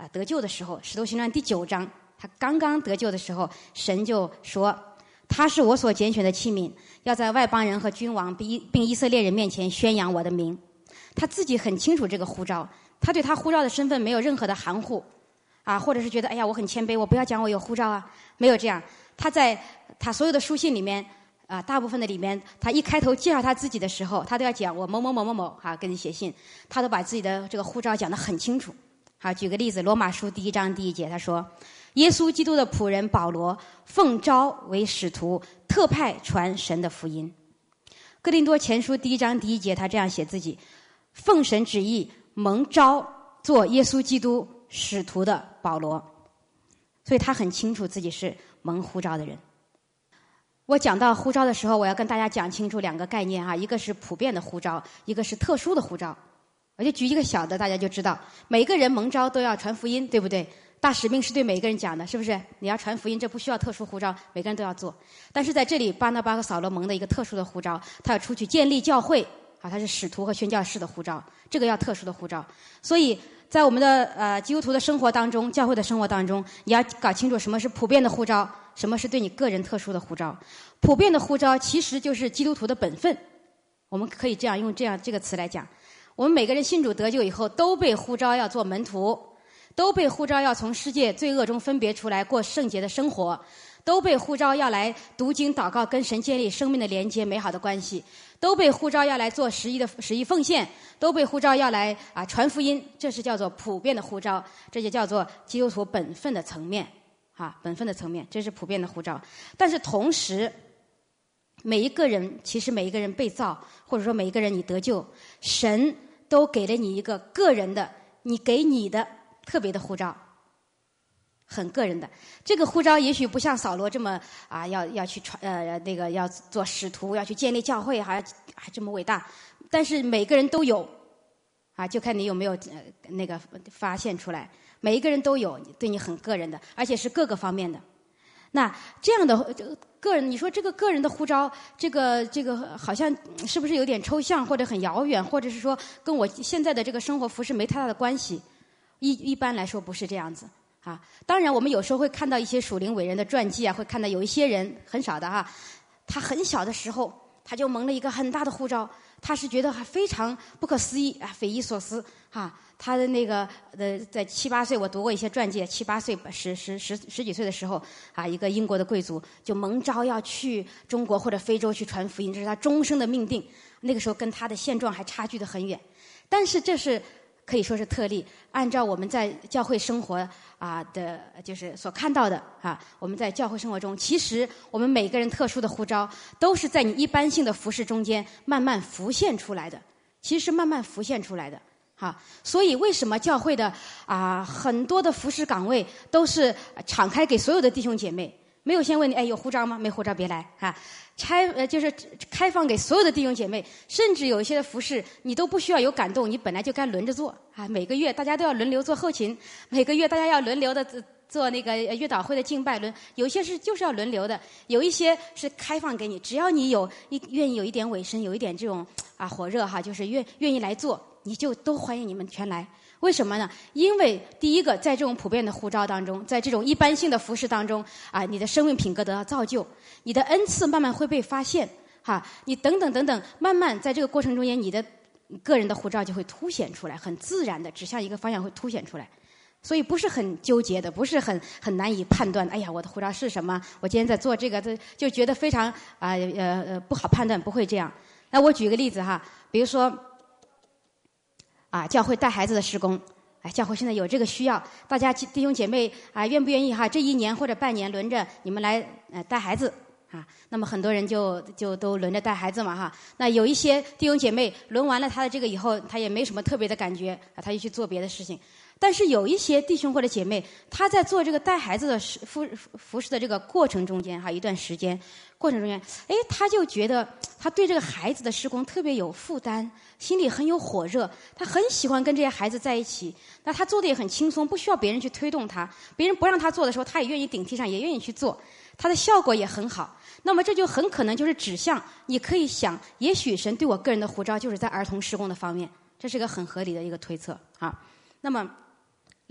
Speaker 1: 啊得救的时候，《使徒行传》第九章，他刚刚得救的时候，神就说他是我所拣选的器皿，要在外邦人和君王并以色列人面前宣扬我的名。他自己很清楚这个呼召，他对他呼召的身份没有任何的含糊啊，或者是觉得哎呀我很谦卑，我不要讲我有呼召啊，没有这样。他在他所有的书信里面啊，大部分的里面，他一开头介绍他自己的时候，他都要讲我某某某某某啊，跟你写信，他都把自己的这个护照讲得很清楚。好，举个例子，《罗马书》第一章第一节，他说：“耶稣基督的仆人保罗，奉召为使徒，特派传神的福音。”《哥林多前书》第一章第一节，他这样写自己：“奉神旨意，蒙召做耶稣基督使徒的保罗。”所以他很清楚自己是蒙呼召的人。我讲到呼召的时候，我要跟大家讲清楚两个概念哈，一个是普遍的呼召，一个是特殊的呼召。我就举一个小的，大家就知道，每个人蒙召都要传福音，对不对？大使命是对每个人讲的，是不是？你要传福音，这不需要特殊呼召，每个人都要做。但是在这里，巴拿巴和扫罗蒙的一个特殊的呼召，他要出去建立教会啊，他是使徒和宣教士的呼召，这个要特殊的呼召。所以在我们的呃基督徒的生活当中，教会的生活当中，你要搞清楚什么是普遍的呼召，什么是对你个人特殊的呼召。普遍的呼召其实就是基督徒的本分，我们可以这样用这样这个词来讲。我们每个人信主得救以后，都被呼召要做门徒，都被呼召要从世界罪恶中分别出来，过圣洁的生活，都被呼召要来读经祷告，跟神建立生命的连接，美好的关系，都被呼召要来做十一的十一奉献，都被呼召要来啊传福音，这是叫做普遍的呼召，这就叫做基督徒本分的层面啊，本分的层面，这是普遍的呼召。但是同时，每一个人其实每一个人被造，或者说每一个人你得救，神都给了你一个个人的，你给你的特别的呼召，很个人的。这个呼召也许不像扫罗这么啊，要要去传呃那个要做使徒，要去建立教会，还还这么伟大。但是每个人都有啊，就看你有没有呃那个发现出来。每一个人都有对你很个人的，而且是各个方面的。那这样的个人，你说这个个人的呼召，这个这个好像是不是有点抽象，或者很遥远，或者是说跟我现在的这个生活服饰没太大的关系？一一般来说不是这样子啊。当然，我们有时候会看到一些属灵伟人的传记啊，会看到有一些人很少的哈，他很小的时候他就蒙了一个很大的呼召，他是觉得还非常不可思议啊，匪夷所思哈。他的那个呃，在七八岁，我读过一些传记，七八岁十十十十几岁的时候啊，一个英国的贵族就蒙召要去中国或者非洲去传福音，这是他终生的命定。那个时候跟他的现状还差距得很远，但是这是可以说是特例。按照我们在教会生活啊的，就是所看到的啊，我们在教会生活中，其实我们每个人特殊的呼召，都是在你一般性的服事中间慢慢浮现出来的，其实是慢慢浮现出来的。啊，所以为什么教会的啊很多的服事岗位都是敞开给所有的弟兄姐妹？没有先问你，哎，有呼召吗？没呼召别来啊！拆呃就是开放给所有的弟兄姐妹，甚至有一些的服事你都不需要有感动，你本来就该轮着做啊。每个月大家都要轮流做后勤，每个月大家要轮流的做那个月祷会的敬拜轮，有一些是就是要轮流的，有一些是开放给你，只要你有一愿意有一点委身，有一点这种啊火热哈，就是愿愿意来做。你就都欢迎你们全来，为什么呢？因为第一个，在这种普遍的呼召当中，在这种一般性的服事当中啊，你的生命品格得到造就，你的恩赐慢慢会被发现，哈，你等等等等，慢慢在这个过程中间，你的个人的呼召就会凸显出来，很自然的指向一个方向会凸显出来，所以不是很纠结的，不是很很难以判断。哎呀，我的呼召是什么？我今天在做这个，就觉得非常啊呃呃不好判断，不会这样。那我举个例子哈，比如说。啊，教会带孩子的事工，哎，教会现在有这个需要，大家弟兄姐妹啊，愿不愿意哈？这一年或者半年轮着你们来呃带孩子啊？那么很多人就就都轮着带孩子嘛哈。那有一些弟兄姐妹轮完了他的这个以后，他也没什么特别的感觉啊，他就去做别的事情。但是有一些弟兄或者姐妹，他在做这个带孩子的服服侍的这个过程中间哈，一段时间过程中间，哎，他就觉得他对这个孩子的事工特别有负担，心里很有火热，他很喜欢跟这些孩子在一起。那他做的也很轻松，不需要别人去推动他，别人不让他做的时候，他也愿意顶替上，也愿意去做，他的效果也很好。那么这就很可能就是指向，你可以想，也许神对我个人的呼召就是在儿童事工的方面，这是个很合理的一个推测啊。那么。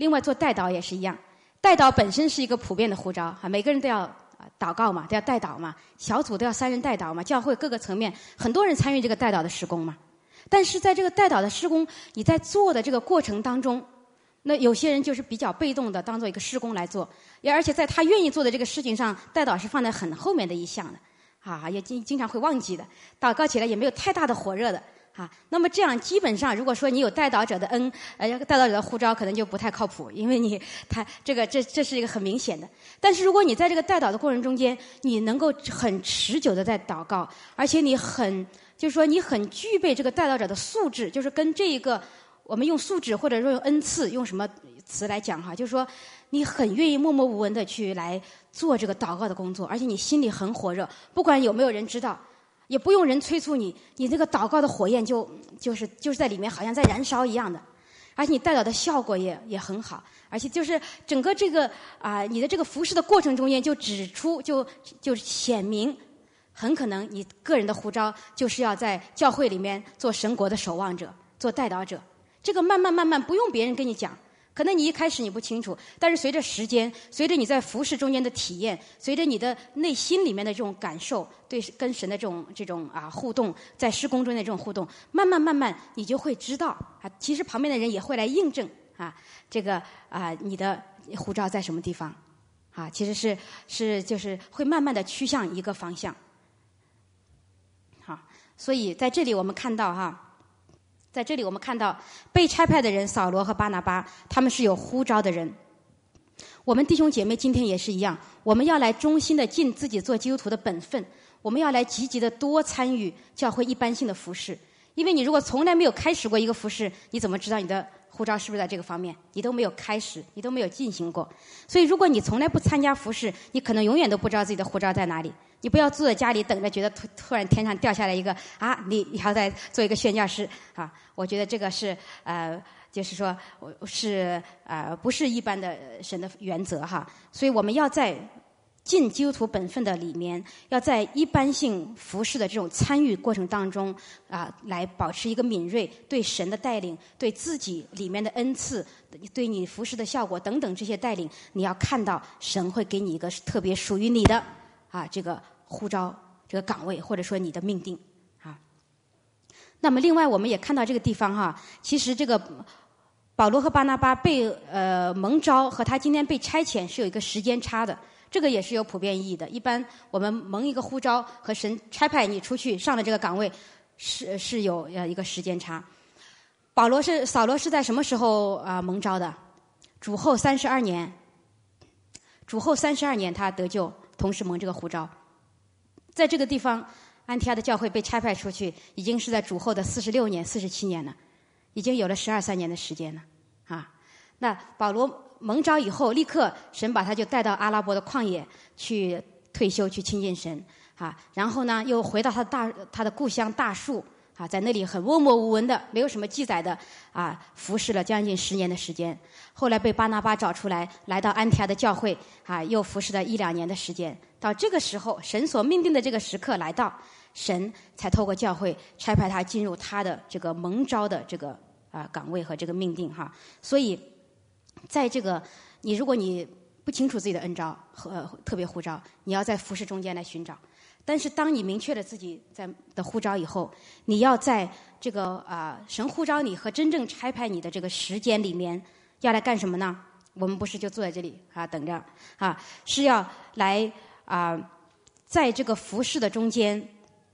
Speaker 1: 另外做代祷也是一样，代祷本身是一个普遍的呼召啊，每个人都要祷告嘛，都要代祷嘛，小组都要三人代祷嘛，教会各个层面很多人参与这个代祷的事工嘛。但是在这个代祷的事工，你在做的这个过程当中，那有些人就是比较被动的，当做一个事工来做，也而且在他愿意做的这个事情上，代祷是放在很后面的一项的，啊，也经经常会忘记的，祷告起来也没有太大的火热的。啊，那么这样基本上，如果说你有代祷者的恩，呃，代祷者的呼召，可能就不太靠谱，因为你他这个这这是一个很明显的。但是如果你在这个代祷的过程中间，你能够很持久的在祷告，而且你很就是说你很具备这个代祷者的素质，就是跟这一个我们用素质或者说用恩赐用什么词来讲哈，就是说你很愿意默默无闻的去来做这个祷告的工作，而且你心里很火热，不管有没有人知道。也不用人催促你，你这个祷告的火焰就就是就是在里面好像在燃烧一样的，而且你代祷的效果也也很好，而且就是整个这个啊、呃、你的这个服事的过程中间就指出就就显明，很可能你个人的呼召就是要在教会里面做神国的守望者，做代祷者，这个慢慢慢慢不用别人跟你讲。可能你一开始你不清楚，但是随着时间，随着你在服事中间的体验，随着你的内心里面的这种感受，对跟神的这种这种啊互动，在施工中的这种互动，慢慢慢慢你就会知道啊，其实旁边的人也会来印证啊，这个啊你的呼召在什么地方啊，其实是是就是会慢慢的趋向一个方向。好，所以在这里我们看到哈。在这里我们看到被差派的人扫罗和巴拿巴，他们是有呼召的人。我们弟兄姐妹今天也是一样，我们要来忠心的尽自己做基督徒的本分，我们要来积极的多参与教会一般性的服事。因为你如果从来没有开始过一个服事，你怎么知道你的呼召是不是在这个方面？你都没有开始，你都没有进行过。所以如果你从来不参加服事，你可能永远都不知道自己的呼召在哪里。你不要坐在家里等着，觉得突突然天上掉下来一个啊，你你要再做一个宣教师啊！我觉得这个是呃，就是说是呃，不是一般的神的原则哈。所以我们要在尽基督徒本分的里面，要在一般性服事的这种参与过程当中啊，来保持一个敏锐，对神的带领，对自己里面的恩赐，对你服事的效果等等这些带领，你要看到神会给你一个特别属于你的啊这个呼召这个岗位，或者说你的命定啊。那么另外我们也看到这个地方哈，其实这个保罗和巴拿巴被呃蒙召和他今天被差遣是有一个时间差的。这个也是有普遍意义的。一般我们蒙一个呼召和神差派你出去上了这个岗位，是是有呃一个时间差。保罗是扫罗是在什么时候啊、呃、蒙召的？主后三十二年。主后三十二年他得救，同时蒙这个呼召。在这个地方，安提阿的教会被差派出去，已经是在主后的四十六年、四十七年了，已经有了十二三年的时间了啊。那保罗蒙召以后，立刻神把他就带到阿拉伯的旷野去退休，去亲近神啊。然后呢，又回到他的大他的故乡大树啊，在那里很默默无闻的，没有什么记载的啊，服侍了将近十年的时间。后来被巴拿巴找出来，来到安提阿的教会啊，又服侍了一两年的时间。到这个时候，神所命定的这个时刻来到，神才透过教会差派他进入他的这个蒙召的这个啊岗位和这个命定哈。所以在这个你如果你不清楚自己的恩召和、呃、特别呼召，你要在服事中间来寻找。但是当你明确了自己在的呼召以后，你要在这个啊、呃、神呼召你和真正差派你的这个时间里面，要来干什么呢？我们不是就坐在这里啊等着啊，是要来啊、呃、在这个服事的中间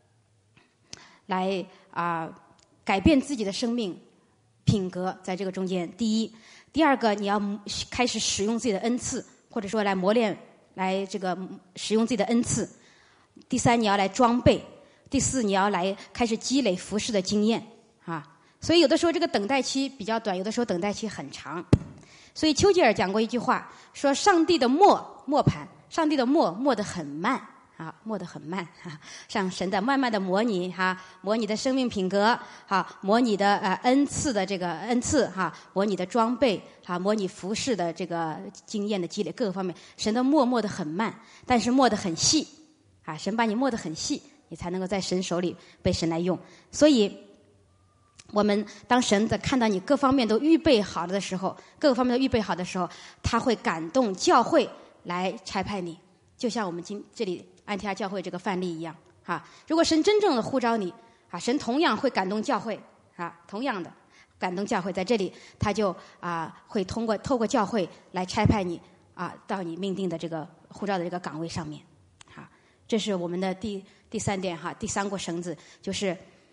Speaker 1: 来啊、呃、改变自己的生命品格，在这个中间。第一，第二个，你要开始使用自己的恩赐，或者说来磨练，来这个使用自己的恩赐。第三，你要来装备。第四，你要来开始积累服事的经验啊。所以有的时候这个等待期比较短，有的时候等待期很长。所以丘吉尔讲过一句话，说上帝的磨磨盘，上帝的磨磨得很慢啊，磨得很慢啊，像神的慢慢的磨你哈、啊，磨你的生命品格哈、啊，磨你的呃恩赐的这个恩赐哈、啊，磨你的装备哈、啊，磨你服事的这个经验的积累各个方面，神的磨磨得很慢，但是磨得很细啊，神把你磨得很细，你才能够在神手里被神来用。所以我们当神在看到你各方面都预备好了的时候，各个方面都预备好的时候，他会感动教会来差派你，就像我们今这里安提阿教会这个范例一样啊。如果神真正的呼召你啊，神同样会感动教会啊，同样的感动教会，在这里他就啊会通过透过教会来差派你啊到你命定的这个呼召的这个岗位上面。好，这是我们的第第三点哈，第三个绳子就是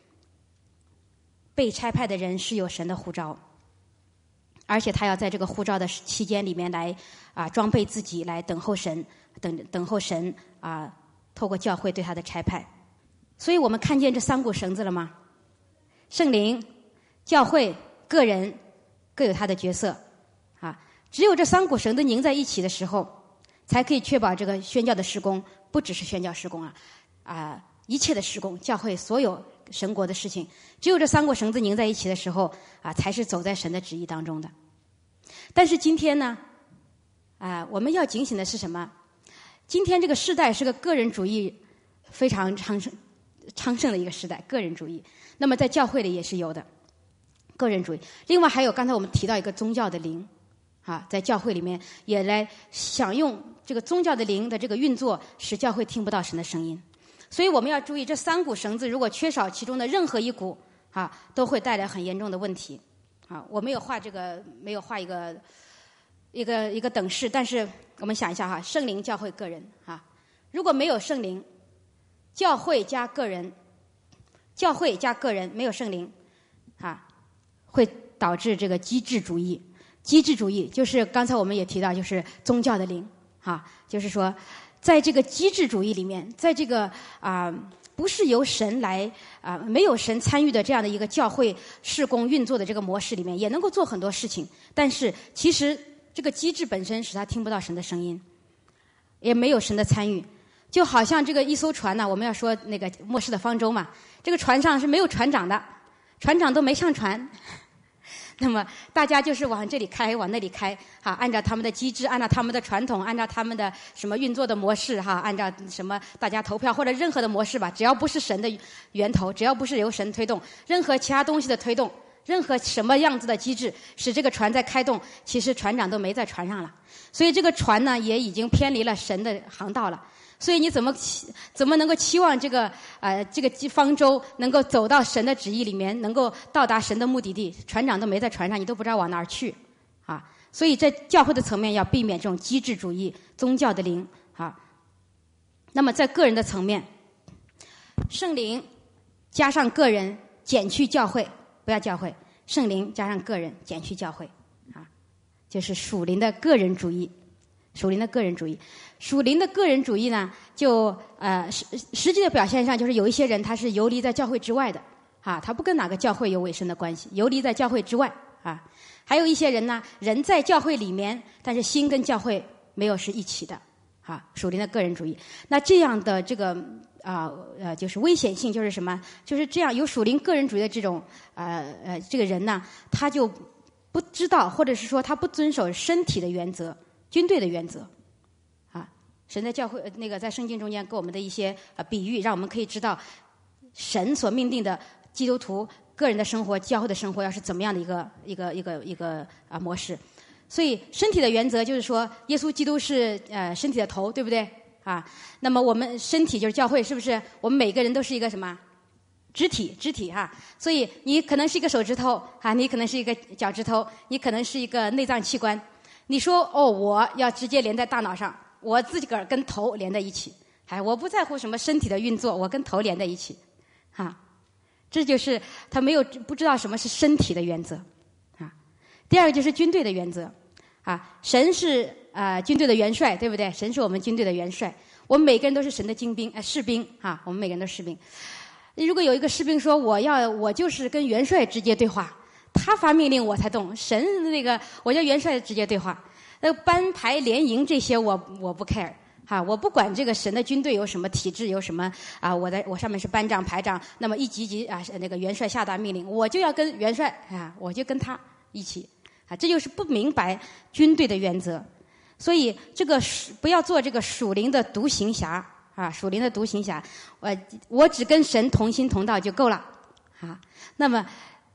Speaker 1: 被差派的人是有神的呼召，而且他要在这个呼召的期间里面来啊装备自己，来等候神，等等候神啊透过教会对他的差派。所以我们看见这三股绳子了吗？圣灵、教会、个人各有他的角色啊。只有这三股绳子拧在一起的时候，才可以确保这个宣教的事工不只是宣教事工啊啊一切的事工，教会所有神国的事情，只有这三股绳子拧在一起的时候啊，才是走在神的旨意当中的。但是今天呢，啊，我们要警醒的是什么？今天这个时代是个个人主义非常昌盛、昌盛的一个时代，个人主义。那么在教会里也是有的个人主义。另外还有刚才我们提到一个宗教的灵，啊，在教会里面也来想用这个宗教的灵的这个运作，使教会听不到神的声音。所以我们要注意，这三股绳子如果缺少其中的任何一股啊，都会带来很严重的问题啊。我没有画这个，没有画一个一个一个等式，但是我们想一下哈，圣灵、教会、个人啊，如果没有圣灵，教会加个人，教会加个人没有圣灵啊，会导致这个机制主义。机制主义就是刚才我们也提到，就是宗教的灵啊，就是说。在这个机制主义里面，在这个啊、呃、不是由神来啊、呃、没有神参与的这样的一个教会事工运作的这个模式里面，也能够做很多事情。但是其实这个机制本身使他听不到神的声音，也没有神的参与。就好像这个一艘船呢，我们要说那个末世的方舟嘛，这个船上是没有船长的，船长都没上船。那么大家就是往这里开，往那里开，哈，按照他们的机制，按照他们的传统，按照他们的什么运作的模式，哈，按照什么大家投票或者任何的模式吧，只要不是神的源头，只要不是由神推动，任何其他东西的推动，任何什么样子的机制使这个船在开动，其实船长都没在船上了，所以这个船呢也已经偏离了神的航道了。所以你怎么怎么能够期望这个呃这个方舟能够走到神的旨意里面，能够到达神的目的地？船长都没在船上，你都不知道往哪儿去啊！所以在教会的层面要避免这种机制主义、宗教的灵啊。那么在个人的层面，圣灵加上个人减去教会，不要教会；圣灵加上个人减去教会啊，就是属灵的个人主义。属灵的个人主义，属灵的个人主义呢，就呃实实际的表现上，就是有一些人他是游离在教会之外的，啊，他不跟哪个教会有委身的关系，游离在教会之外啊。还有一些人呢，人在教会里面，但是心跟教会没有是一起的，啊，属灵的个人主义。那这样的这个啊 呃, 呃就是危险性就是什么？就是这样有属灵个人主义的这种呃呃这个人呢，他就不知道，或者是说他不遵守身体的原则。军队的原则，啊，神在教会那个在圣经中间给我们的一些呃比喻，让我们可以知道神所命定的基督徒个人的生活、教会的生活要是怎么样的一个一个一个一个啊模式。所以身体的原则就是说，耶稣基督是呃身体的头，对不对？啊，那么我们身体就是教会，是不是？我们每个人都是一个什么肢体？肢体哈、啊，所以你可能是一个手指头啊，你可能是一个脚趾头，你可能是一个内脏器官。你说哦，我要直接连在大脑上，我自己个儿跟头连在一起，哎，我不在乎什么身体的运作，我跟头连在一起，啊，这就是他没有不知道什么是身体的原则，啊，第二个就是军队的原则，啊，神是啊、呃、军队的元帅，对不对？神是我们军队的元帅，我们每个人都是神的精兵，呃士兵，啊，我们每个人都是士兵。如果有一个士兵说我要我就是跟元帅直接对话。他发命令我才动，神那个我叫元帅直接对话，那个班排连营这些我我不 care 哈，我不管这个神的军队有什么体制有什么啊，我的我上面是班长排长，那么一级级啊那个元帅下达命令，我就要跟元帅啊，我就跟他一起啊，这就是不明白军队的原则，所以这个不要做这个属灵的独行侠啊，属灵的独行侠，我我只跟神同心同道就够了啊，那么。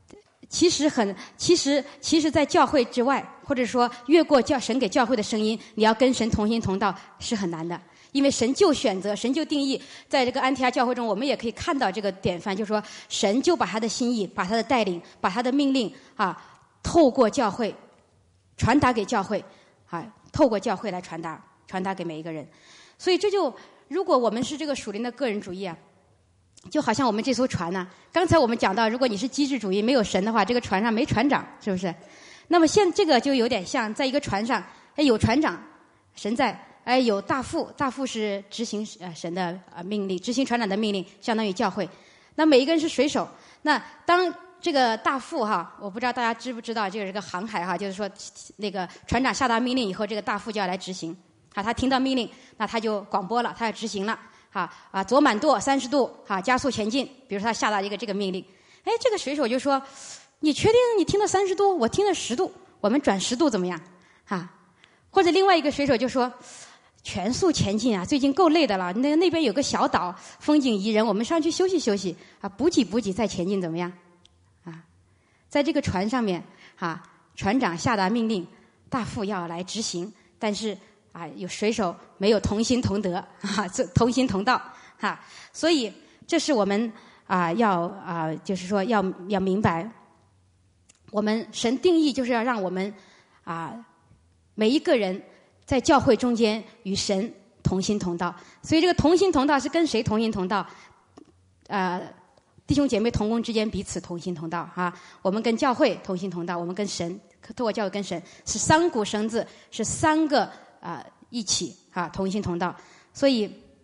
Speaker 1: 其实很，其实其实在教会之外，或者说越过教神给教会的声音，你要跟神同心同道是很难的。因为神就选择，神就定义，在这个安提阿教会中，我们也可以看到这个典范，就是说神就把他的心意，把他的带领，把他的命令啊，透过教会传达给教会啊，透过教会来传达，传达给每一个人。所以这就，如果我们是这个属灵的个人主义啊，就好像我们这艘船呢、啊，刚才我们讲到，如果你是机制主义，没有神的话，这个船上没船长，是不是？那么现这个就有点像，在一个船上，哎，有船长，神在。哎，有大副，大副是执行呃神的呃命令，执行船长的命令，相当于教会。那每一个人是水手。那当这个大副哈，我不知道大家知不知道，就是这个航海哈，就是说那个船长下达命令以后，这个大副就要来执行。啊，他听到命令，那他就广播了，他要执行了。哈啊，左满舵三十度，哈，加速前进。比如说他下达一个这个命令，哎，这个水手就说：“你确定你听了三十度？我听了十度，我们转十度怎么样？”哈，或者另外一个水手就说。全速前进啊！最近够累的了。那那边有个小岛，风景宜人，我们上去休息休息啊，补给补给再前进怎么样？啊，在这个船上面啊，船长下达命令，大副要来执行，但是啊，有水手没有同心同德啊，同心同道哈、啊。所以这是我们啊要啊，就是说要要明白，我们神定义就是要让我们啊每一个人。在教会中间与神同心同道，所以这个同心同道是跟谁同心同道？呃，弟兄姐妹同工之间彼此同心同道啊。我们跟教会同心同道，我们跟神，透过教会跟神是三股绳子，是三个啊、呃、一起啊同心同道。所以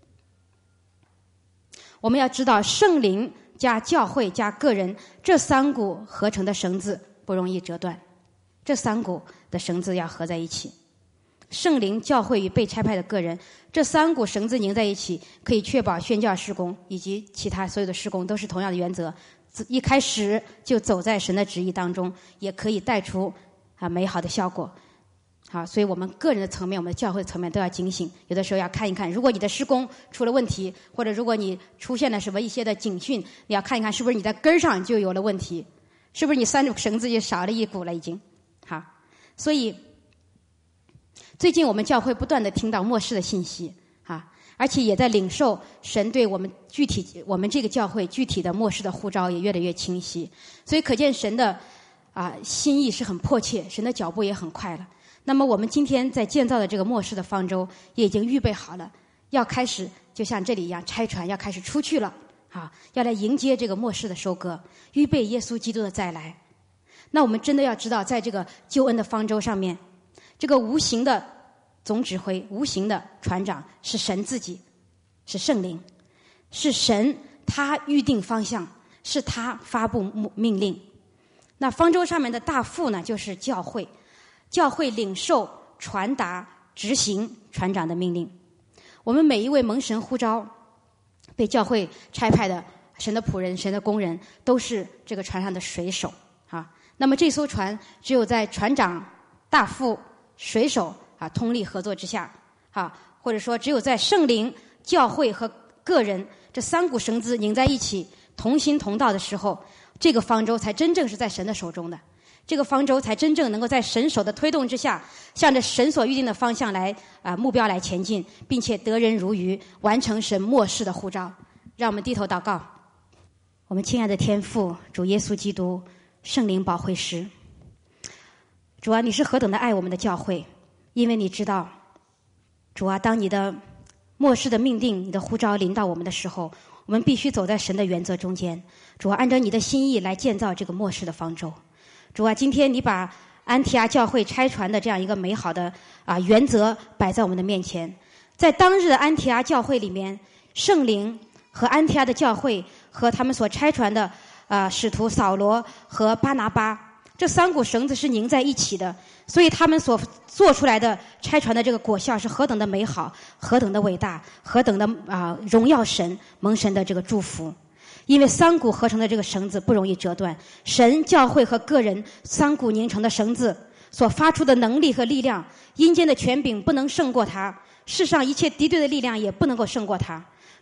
Speaker 1: 我们要知道，圣灵加教会加个人这三股合成的绳子不容易折断，这三股的绳子要合在一起。圣灵、教会与被差派的个人，这三股绳子拧在一起，可以确保宣教事工以及其他所有的事工都是同样的原则。一开始就走在神的旨意当中，也可以带出啊美好的效果。好，所以我们个人的层面，我们的教会的层面都要警醒。有的时候要看一看，如果你的事工出了问题，或者如果你出现了什么一些的警讯，你要看一看是不是你在根儿上就有了问题，是不是你三股绳子就少了一股了已经。好，所以。最近我们教会不断的听到末世的信息啊，而且也在领受神对我们具体我们这个教会具体的末世的呼召也越来越清晰，所以可见神的啊心意是很迫切，神的脚步也很快了。那么我们今天在建造的这个末世的方舟也已经预备好了，要开始就像这里一样拆船，要开始出去了啊，要来迎接这个末世的收割，预备耶稣基督的再来。那我们真的要知道，在这个救恩的方舟上面。这个无形的总指挥，无形的船长是神自己，是圣灵，是神他预定方向，是他发布命令。那方舟上面的大副呢，就是教会，教会领受、传达、执行船长的命令。我们每一位蒙神呼召、被教会差派的神的仆人、神的工人，都是这个船上的水手啊。那么这艘船只有在船长、大副水手啊，通力合作之下，啊，或者说只有在圣灵、教会和个人这三股绳子拧在一起，同心同道的时候，这个方舟才真正是在神的手中的。这个方舟才真正能够在神手的推动之下，向着神所预定的方向来啊、呃、目标来前进，并且得人如鱼，完成神末世的呼召。让我们低头祷告。我们亲爱的天父，主耶稣基督，圣灵保惠师。主啊，你是何等的爱我们的教会，因为你知道，主啊，当你的末世的命定、你的呼召临到我们的时候，我们必须走在神的原则中间。主啊，按照你的心意来建造这个末世的方舟。主啊，今天你把安提阿教会拆船的这样一个美好的啊原则摆在我们的面前。在当日的安提阿教会里面，圣灵和安提阿的教会和他们所拆船的啊使徒扫罗和巴拿巴。这三股绳子是拧在一起的，所以他们所做出来的拆船的这个果效是何等的美好，何等的伟大，何等的啊、呃、荣耀神，蒙神的这个祝福。因为三股合成的这个绳子不容易折断，神、教会和个人三股拧成的绳子所发出的能力和力量，阴间的权柄不能胜过它，世上一切敌对的力量也不能够胜过它。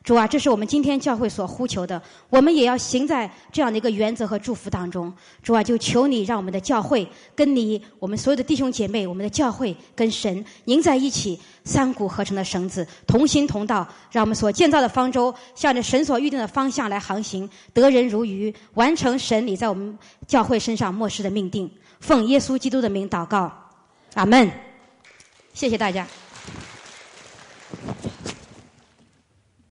Speaker 1: 主啊，这是我们今天教会所呼求的，我们也要行在这样的一个原则和祝福当中。主啊，就求你让我们的教会跟你，我们所有的弟兄姐妹，我们的教会跟神拧在一起，三股合成的绳子，同心同道，让我们所建造的方舟向着神所预定的方向来航行，得人如鱼，完成神你在我们教会身上末世的命定。奉耶稣基督的名祷告，阿们。谢谢大家。